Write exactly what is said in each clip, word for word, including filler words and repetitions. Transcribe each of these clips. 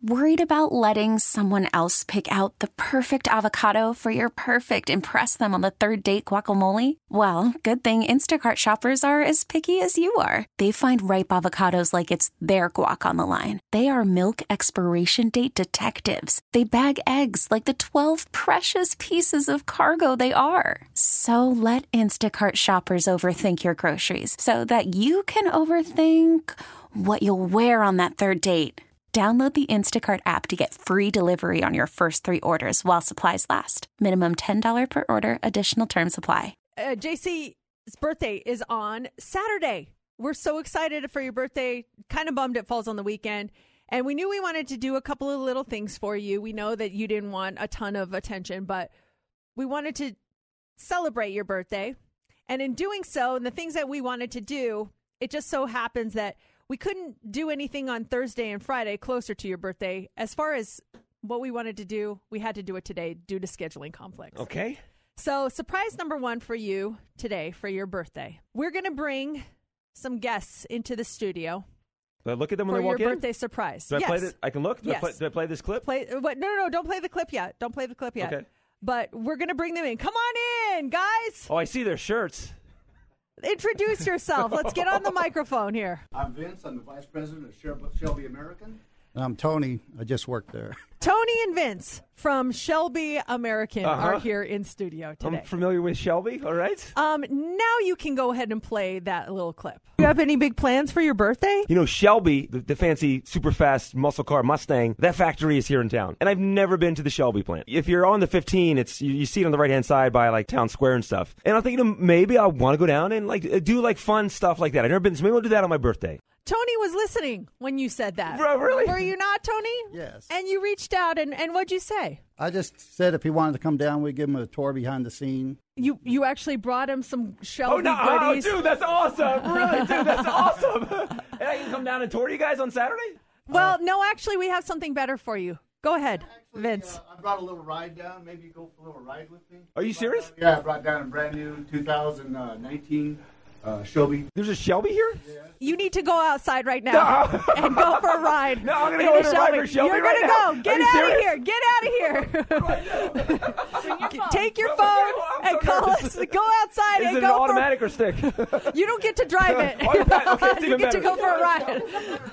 Worried about letting someone else pick out the perfect avocado for your perfect impress them on the third date guacamole? Well, good thing Instacart shoppers are as picky as you are. They find ripe avocados like it's their guac on the line. They are milk expiration date detectives. They bag eggs like the twelve precious pieces of cargo they are. So let Instacart shoppers overthink your groceries so that you can overthink what you'll wear on that third date. Download the Instacart app to get free delivery on your first three orders while supplies last. Minimum ten dollars per order. Additional terms apply. Uh, J C's birthday is on Saturday. We're so excited for your birthday. Kind of bummed it falls on the weekend. And we knew we wanted to do a couple of little things for you. We know that you didn't want a ton of attention, but we wanted to celebrate your birthday. And in doing so, and the things that we wanted to do, it just so happens that we couldn't do anything on Thursday and Friday closer to your birthday. As far as what we wanted to do, we had to do it today due to scheduling conflicts. Okay. So surprise number one for you today for your birthday. We're going to bring some guests into the studio. Do I look at them when for they walk your in? birthday surprise. Do I yes. play this? I can look? Do, yes. I play, do I play this clip? Play, what, no, no, no. Don't play the clip yet. Don't play the clip yet. Okay. But we're going to bring them in. Come on in, guys. Oh, I see their shirts. Introduce yourself. Let's get on the microphone here. I'm Vince. I'm the vice president of Shelby, Shelby American. I'm Tony. I just worked there. Tony and Vince from Shelby American uh-huh. are here in studio today. I'm familiar with Shelby. All right. Um, now you can go ahead and play that little clip. Do you have any big plans for your birthday? You know, Shelby, the, the fancy, super fast muscle car Mustang, that factory is here in town. And I've never been to the Shelby plant. If you're on the fifteen, it's you, you see it on the right-hand side by, like, Town Square and stuff. And I'm thinking maybe I want to go down and, like, do, like, fun stuff like that. I've never been, so maybe I'll do that on my birthday. Tony was listening when you said that. Bro, really? Were you not, Tony? Yes. And you reached out, and, and what'd you say? I just said if he wanted to come down, we'd give him a tour behind the scene. You you actually brought him some Shelby Oh, no. Oh, goodies. dude, that's awesome. Really, dude, that's awesome. And I can come down and tour you guys on Saturday? Well, no, actually, we have something better for you. Go ahead, Actually, Vince. Uh, I brought a little ride down. Maybe you go for a little ride with me. Are you serious? Yeah, I brought down a brand new two thousand nineteen uh, Shelby. There's a Shelby here? You need to go outside right now No. and go for a ride. No, I'm going to in go a in and ride for Shelby You're right gonna now. go. Get Are you out serious? of here. Get out of here. Take your phone I'm and so call nervous. us. Go outside Is and it an go automatic for or stick? You don't get to drive it. Oh, you got- okay, it's you even get to better. go for a ride.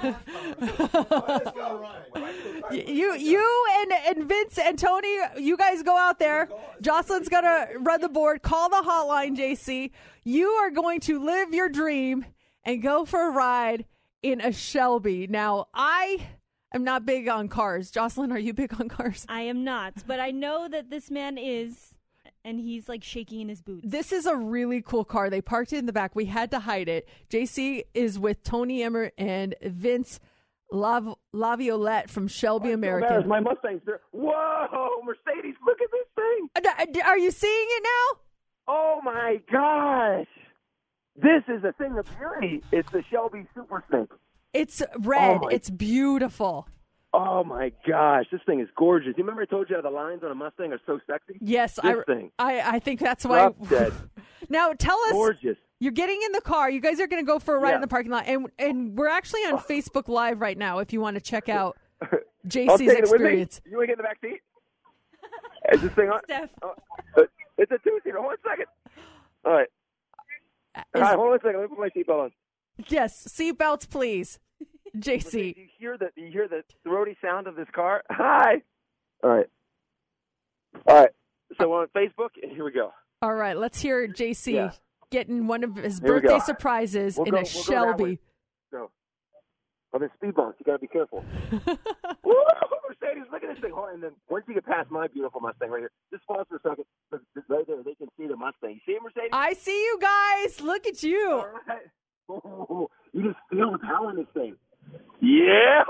Let's go ride. You, you, and, and Vince and Tony, you guys go out there. Jocelyn's gonna run the board. Call the hotline, J C. You are going to live your dream and go for a ride in a Shelby. Now, I am not big on cars. Jocelyn, are you big on cars? I am not, but I know that this man is, and he's like shaking in his boots. This is a really cool car. They parked it in the back. We had to hide it. J C is with Tony Emmer and Vince Lav- Laviolette from Shelby American. My Mustang's there. Whoa, Mercedes, look at this thing. Are you seeing it now? Oh, my gosh. This is a thing of beauty. It's the Shelby Super Snake. It's red. Oh my- It's beautiful. Oh, my gosh. This thing is gorgeous. You remember I told you how the lines on a Mustang are so sexy? Yes, This I, thing. I I think that's why. Drop dead. Now tell us, Gorgeous. you're getting in the car. You guys are going to go for a ride Yeah. in the parking lot, and and we're actually on Facebook Live right now. If you want to check out J I'll C's take it with me. experience. You want to get in the back seat? Is this thing on? Steph. Oh, uh, it's a two-seater. Hold on a second. All right. Is- All right, hold on a second. Let me put my seatbelt on. yes, seatbelts, please. J Do C. you hear the do you hear the throaty sound of this car? Hi. All right. All right. So we're on Facebook, and here we go. All right, let's hear J C Yeah. getting one of his Here we birthday go. surprises We'll in go- a we'll go that Shelby. way. Go. On the speed bumps, you got to be careful. Woo! Mercedes, look at this thing. Hold on, and then once you get past my beautiful Mustang right here, just pause for a second. Right there, they can see the Mustang. You see it, Mercedes? I see you guys. Look at you. All right. Oh, you just feel the power in this thing. Yeah.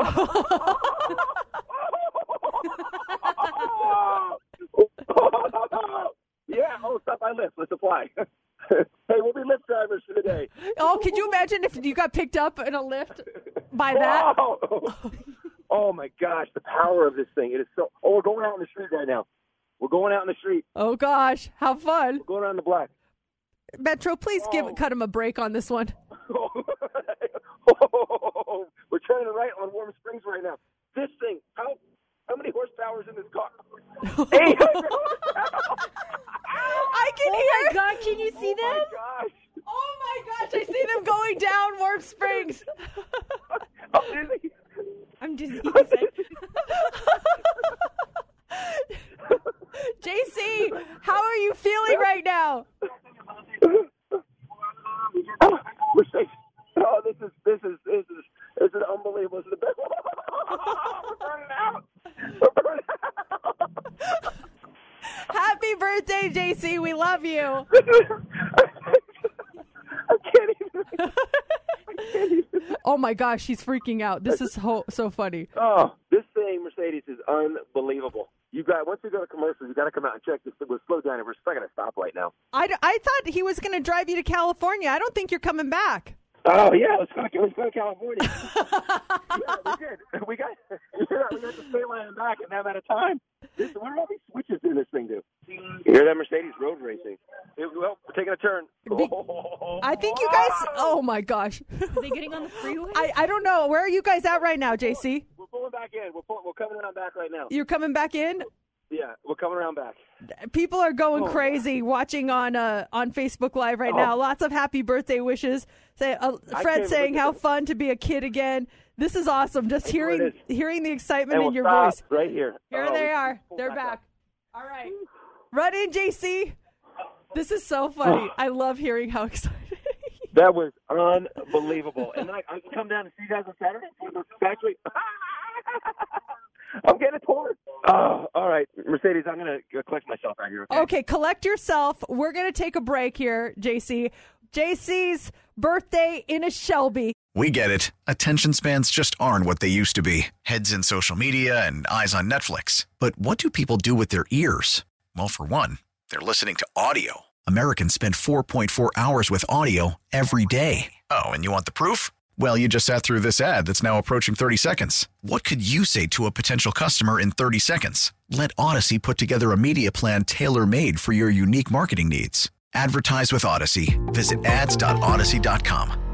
Yeah. Oh, stop by lift. Let's apply. Hey, we'll be lift drivers for the day. Oh, could you imagine if you got picked up in a lift by that? Oh. Oh my gosh, the power of this thing. It is so. Oh, we're going out in the street right now. We're going out in the street. Oh gosh, how fun! We're going around the block. Metro, please give Oh. cut him a break on this one. Oh, we're turning right on Warm Springs right now. this thing, how how many horsepower is in this car? eight hundred horsepower. I can Oh hear. my God, can you see Oh my them? gosh. Oh my gosh, I see them going down Warp Springs. I'm dizzy. I'm dizzy. J C, how are you feeling right now? Mercedes. Oh, this is this is this is this is unbelievable. This is the best. We're burning out. We're burning out. Happy birthday, J C. We love you. I can't even. I can't even. Oh my gosh, she's freaking out. This is so, so funny. Oh, this thing, Mercedes, is unbelievable. You got once you go to commercials, you got to come out and check this. We'll slow down. We're stuck at a stoplight now. I, I thought he was going to drive you to California. I don't think you're coming back. Oh yeah, let's go. Let's go to California. Yeah, we did. We got. Yeah, we got the state line and back in that amount of time. This, what are all these switches in this thing do? You hear that, Mercedes road racing? It, well, we're taking a turn. Be- I think you guys. Oh my gosh. Are they getting on the freeway? I, I don't know. Where are you guys at right now, J C? We're pulling back in. We're pulling, we're coming around back right now. You're coming back in? Yeah, we're coming around back. People are going Oh. crazy watching on uh, on Facebook Live right Oh. now. Lots of happy birthday wishes. Say, uh, I Fred can't saying believe how it. fun to be a kid again. This is awesome. Just I know hearing it is. hearing the excitement And in we'll your stop voice. right here. Here Oh, they we are. pull They're back back. up. All right. Run in, J C. This is so funny. I love hearing how excited. That was unbelievable. And then I, I can come down and see you guys on Saturday. Actually, I'm getting torn. Oh, all right, Mercedes. I'm gonna collect myself out here. Okay. Okay, collect yourself. We're going to take a break here, J C. J C's birthday in a Shelby. We get it. Attention spans just aren't what they used to be. Heads in social media and eyes on Netflix. But what do people do with their ears? Well, for one, they're listening to audio. Americans spend four point four hours with audio every day. Oh, and you want the proof? Well, you just sat through this ad that's now approaching thirty seconds. What could you say to a potential customer in thirty seconds? Let Odyssey put together a media plan tailor-made for your unique marketing needs. Advertise with Odyssey. Visit ads dot odyssey dot com.